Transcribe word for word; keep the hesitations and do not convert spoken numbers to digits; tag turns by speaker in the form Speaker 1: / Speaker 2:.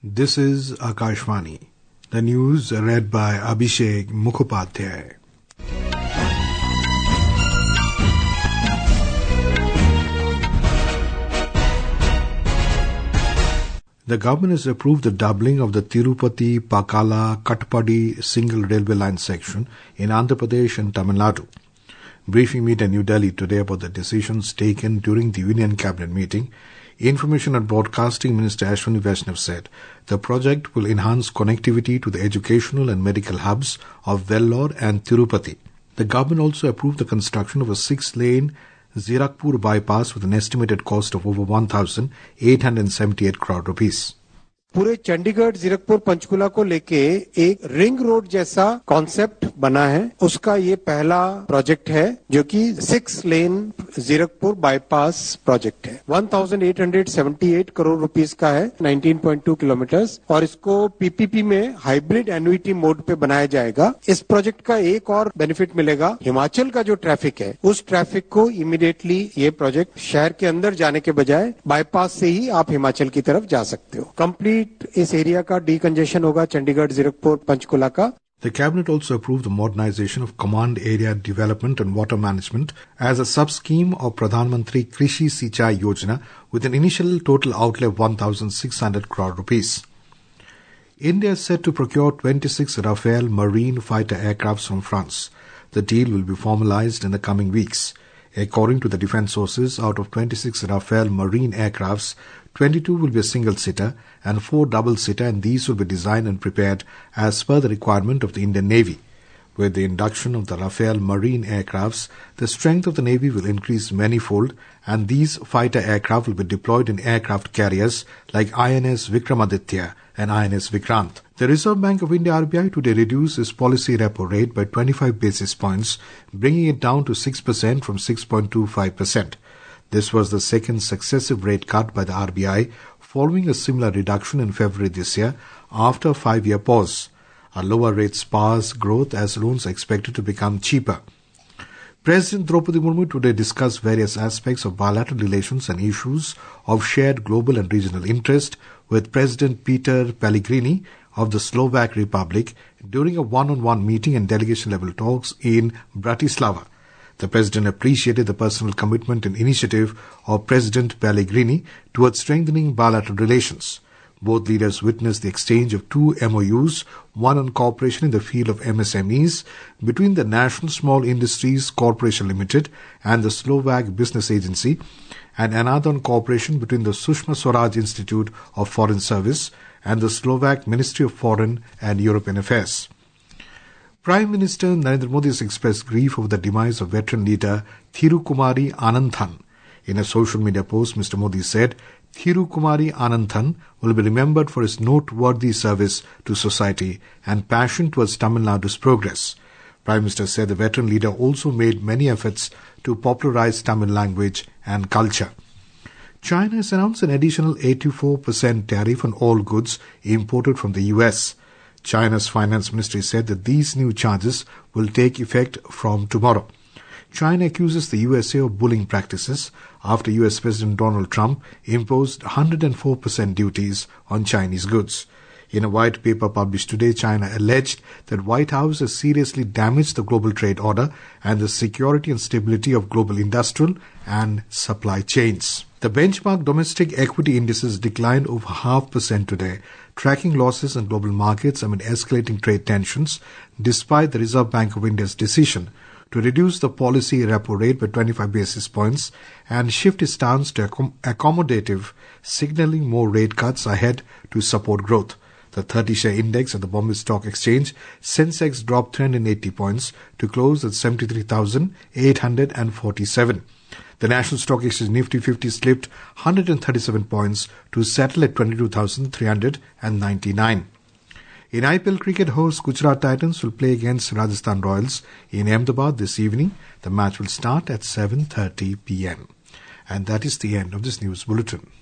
Speaker 1: This is Akashvani. The news read by Abhishek Mukhopadhyay. The government has approved the doubling of the Tirupati-Pakala-Kattapadi single railway line section in Andhra Pradesh and Tamil Nadu. Briefing meet in New Delhi today about the decisions taken during the Union Cabinet meeting, Information and Broadcasting Minister Ashwini Vaishnav said the project will enhance connectivity to the educational and medical hubs of Vellore and Tirupati. The government also approved the construction of a six-lane Zirakpur bypass with an estimated cost of over one thousand eight hundred seventy-eight crore rupees.
Speaker 2: पूरे चंडीगढ़ जीरकपुर पंचकुला को लेके एक ring road जैसा concept बना है. उसका ये पहला प्रोजेक्ट है जो कि six lane Zirakpur bypass project है. अठारह सौ अठहत्तर करोड़ रुपीस का है, उन्नीस पॉइंट दो किलोमीटर्स, और इसको पीपीपी में हाइब्रिड एन्युइटी मोड पे बनाया जाएगा. इस प्रोजेक्ट का एक और बेनिफिट मिलेगा. हिमाचल का जो ट्रैफिक है उस ट्रैफिक को इमीडिएटली ये प्रोजेक्ट शहर के अंदर जाने के बजाय बाईपास से ही आप हिमाचल की तरफ जा सकते हो. कंप्लीट इस एरिया का डीकंजेशन होगा चंडीगढ़ जीरकपुर पंचकुला का.
Speaker 1: The Cabinet also approved the modernization of Command Area Development and Water Management as a sub-scheme of Pradhan Mantri Krishi Sinchai Yojana with an initial total outlay of one thousand six hundred crore rupees. India is set to procure twenty-six Rafale marine fighter aircrafts from France. The deal will be formalized in the coming weeks. According to the defense sources, out of twenty-six Rafale marine aircrafts, twenty-two will be a single-seater and four double-seater, and these will be designed and prepared as per the requirement of the Indian Navy. With the induction of the Rafale marine aircrafts, the strength of the Navy will increase manifold, and these fighter aircraft will be deployed in aircraft carriers like I N S Vikramaditya and I N S Vikrant. The Reserve Bank of India R B I today reduced its policy repo rate by twenty-five basis points, bringing it down to six percent from six point two five percent. This was the second successive rate cut by the R B I following a similar reduction in February this year after a five-year pause. A lower rate spars growth as loans are expected to become cheaper. President Draupadi Murmu today discussed various aspects of bilateral relations and issues of shared global and regional interest with President Peter Pellegrini of the Slovak Republic during a one-on-one meeting and delegation-level talks in Bratislava. The President appreciated the personal commitment and initiative of President Pellegrini towards strengthening bilateral relations. Both leaders witnessed the exchange of two M O Us, one on cooperation in the field of M S M Es between the National Small Industries Corporation Limited and the Slovak Business Agency, and another on cooperation between the Sushma Swaraj Institute of Foreign Service and the Slovak Ministry of Foreign and European Affairs. Prime Minister Narendra Modi has expressed grief over the demise of veteran leader Thirukumari Ananthan. In a social media post, Mister Modi said, Thirukumari Ananthan will be remembered for his noteworthy service to society and passion towards Tamil Nadu's progress. Prime Minister said the veteran leader also made many efforts to popularize Tamil language and culture. China has announced an additional eighty-four percent tariff on all goods imported from the U S. China's finance ministry said that these new charges will take effect from tomorrow. China accuses the U S A of bullying practices after U S President Donald Trump imposed one hundred four percent duties on Chinese goods. In a white paper published today, China alleged that White House has seriously damaged the global trade order and the security and stability of global industrial and supply chains. The benchmark domestic equity indices declined over half percent today, tracking losses in global markets amid escalating trade tensions, despite the Reserve Bank of India's decision to reduce the policy repo rate by twenty-five basis points and shift its stance to accom- accommodative, signaling more rate cuts ahead to support growth. The thirty-share index at the Bombay Stock Exchange, Sensex, dropped three hundred eighty points to close at seventy-three thousand eight hundred forty-seven. The National Stock Exchange Nifty fifty slipped one hundred thirty-seven points to settle at twenty-two thousand three hundred ninety-nine. In I P L cricket, host Gujarat Titans will play against Rajasthan Royals in Ahmedabad this evening. The match will start at seven thirty p.m. And that is the end of this news bulletin.